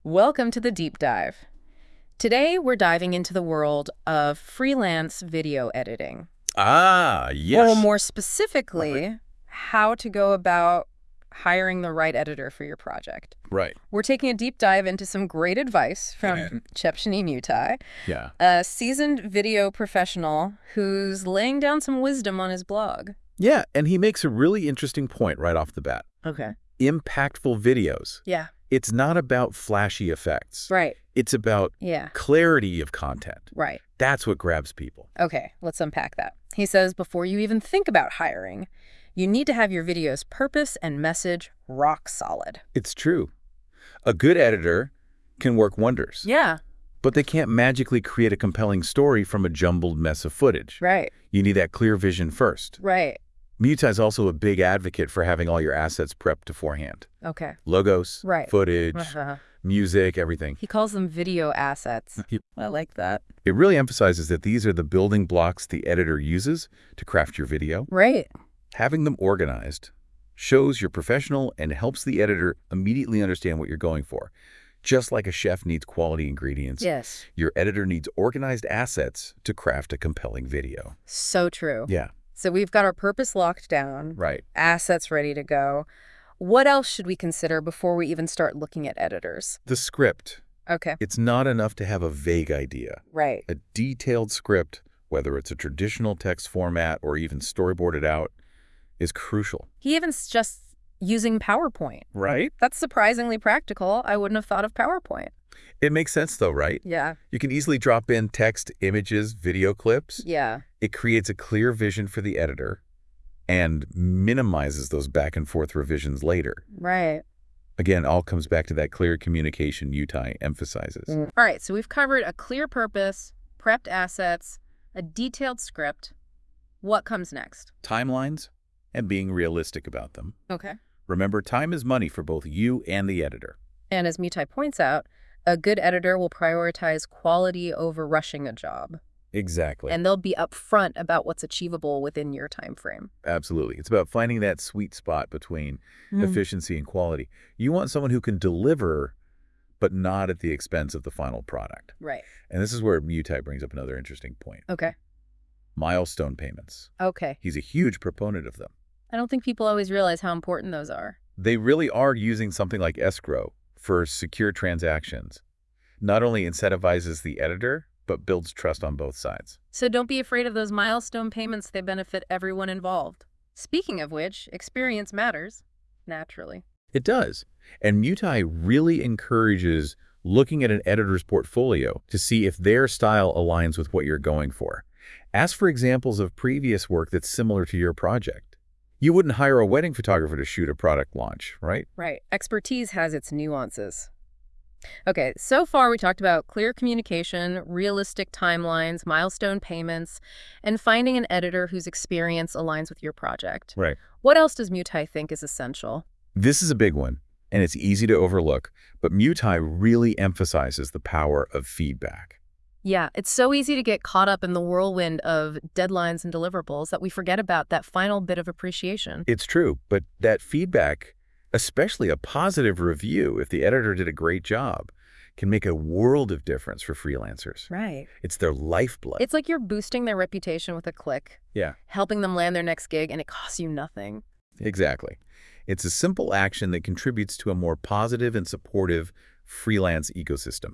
Welcome to the deep dive. Today, we're diving into the world of freelance video editing, Ah, or yes. more specifically, how to go about hiring the right editor for your project. Right. We're taking a deep dive into some great advice from Chepshini Mutai, Yeah. a seasoned video professional who's laying down some wisdom on his blog. Yeah, and he makes a really interesting point right off the bat. Okay. Impactful videos. Yeah. It's not about flashy effects. Right. It's about Yeah. clarity of content. Right. That's what grabs people. Okay, let's unpack that. He says before you even think about hiring, you need to have your video's purpose and message rock solid. It's true. A good editor can work wonders, Yeah, but they can't magically create a compelling story from a jumbled mess of footage. right, You need that clear vision first. right. Mutai is also a big advocate for having all your assets prepped beforehand. Okay. Logos, Right. footage, Uh-huh. music, everything. He calls them video assets. Yep. I like that. It really emphasizes that these are the building blocks the editor uses to craft your video. Right. Having them organized shows you're professional and helps the editor immediately understand what you're going for. Just like a chef needs quality ingredients, Yes. your editor needs organized assets to craft a compelling video. So true. Yeah, So we've got our purpose locked down, right. assets ready to go. What else should we consider before we even start looking at editors? The script. Okay. It's not enough to have a vague idea. Right. A detailed script, whether it's a traditional text format or even storyboarded out, is crucial. He even's just using PowerPoint. Right? That's surprisingly practical. I wouldn't have thought of PowerPoint. It makes sense though, right? Yeah. You can easily drop in text, images, video clips. Yeah. It creates a clear vision for the editor and minimizes those back and forth revisions later. Right. Again, all comes back to that clear communication Mutai emphasizes. All right. So we've covered a clear purpose, prepped assets, a detailed script. What comes next? Timelines and being realistic about them. Okay. Remember, time is money for both you and the editor. And as Mitai points out, a good editor will prioritize quality over rushing a job. Exactly. And they'll be upfront about what's achievable within your time frame. Absolutely. It's about finding that sweet spot between efficiency and quality. You want someone who can deliver, but not at the expense of the final product. Right. And this is where Mutai brings up another interesting point. Okay. Milestone payments. Okay. He's a huge proponent of them. I don't think people always realize how important those are. They really are using something like escrow for secure transactions. Not only incentivizes the editor, but builds trust on both sides. So don't be afraid of those milestone payments. They benefit everyone involved. Speaking of which, experience matters, naturally. It does. And Mutai really encourages looking at an editor's portfolio to see if their style aligns with what you're going for. Ask for examples of previous work that's similar to your project. You wouldn't hire a wedding photographer to shoot a product launch, right? Right. Expertise has its nuances. Okay, so far we talked about clear communication, realistic timelines, milestone payments, and finding an editor whose experience aligns with your project. Right. What else does Mutai think is essential? This is a big one, and it's easy to overlook, but Mutai really emphasizes the power of feedback. Yeah, it's so easy to get caught up in the whirlwind of deadlines and deliverables that we forget about that final bit of appreciation. It's true, but that feedback, especially a positive review if the editor did a great job, can make a world of difference for freelancers. Right. It's their lifeblood. It's like you're boosting their reputation with a click, Yeah, helping them land their next gig, and it costs you nothing. exactly. It's a simple action that contributes to a more positive and supportive freelance ecosystem.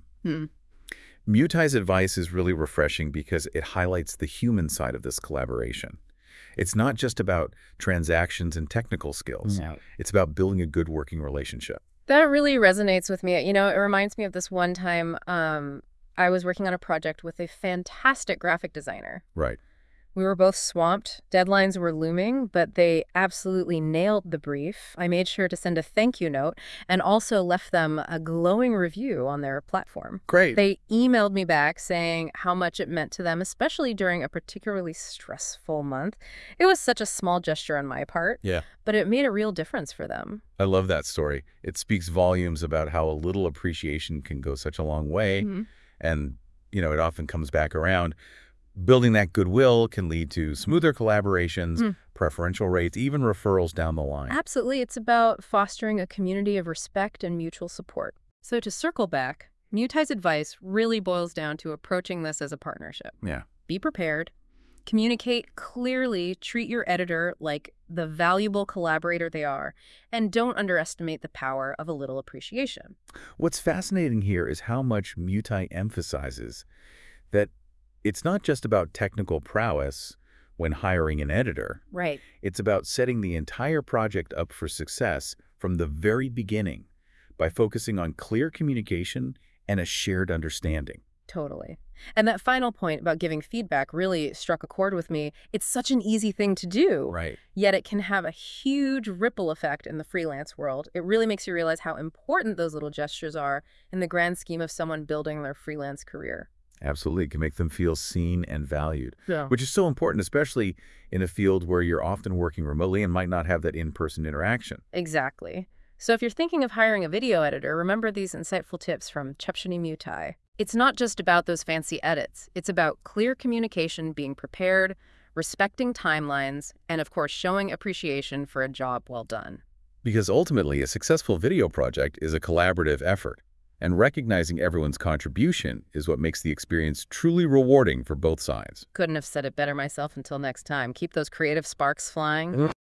Mutai's advice is really refreshing because it highlights the human side of this collaboration. It's not just about transactions and technical skills. No. It's about building a good working relationship. That really resonates with me. You know, it reminds me of this one time I was working on a project with a fantastic graphic designer. Right. We were both swamped. Deadlines were looming, but they absolutely nailed the brief. I made sure to send a thank you note and also left them a glowing review on their platform. Great. They emailed me back saying how much it meant to them, especially during a particularly stressful month. It was such a small gesture on my part, Yeah. but it made a real difference for them. I love that story. It speaks volumes about how a little appreciation can go such a long way. And, it often comes back around. Building that goodwill can lead to smoother collaborations, preferential rates, even referrals down the line. Absolutely. It's about fostering a community of respect and mutual support. So to circle back, Mutai's advice really boils down to approaching this as a partnership. Yeah. Be prepared, communicate clearly, treat your editor like the valuable collaborator they are, and don't underestimate the power of a little appreciation. What's fascinating here is how much Mutai emphasizes that it's not just about technical prowess when hiring an editor. Right. It's about setting the entire project up for success from the very beginning by focusing on clear communication and a shared understanding. Totally. And that final point about giving feedback really struck a chord with me. It's such an easy thing to do, Right. yet it can have a huge ripple effect in the freelance world. It really makes you realize how important those little gestures are in the grand scheme of someone building their freelance career. Absolutely. It can make them feel seen and valued, Yeah. which is so important, especially in a field where you're often working remotely and might not have that in-person interaction. Exactly. So if you're thinking of hiring a video editor, remember these insightful tips from Chepshini Mutai. It's not just about those fancy edits. It's about clear communication, being prepared, respecting timelines, and of course, showing appreciation for a job well done. Because ultimately, a successful video project is a collaborative effort, and recognizing everyone's contribution is what makes the experience truly rewarding for both sides. Couldn't have said it better myself. Until next time, keep those creative sparks flying.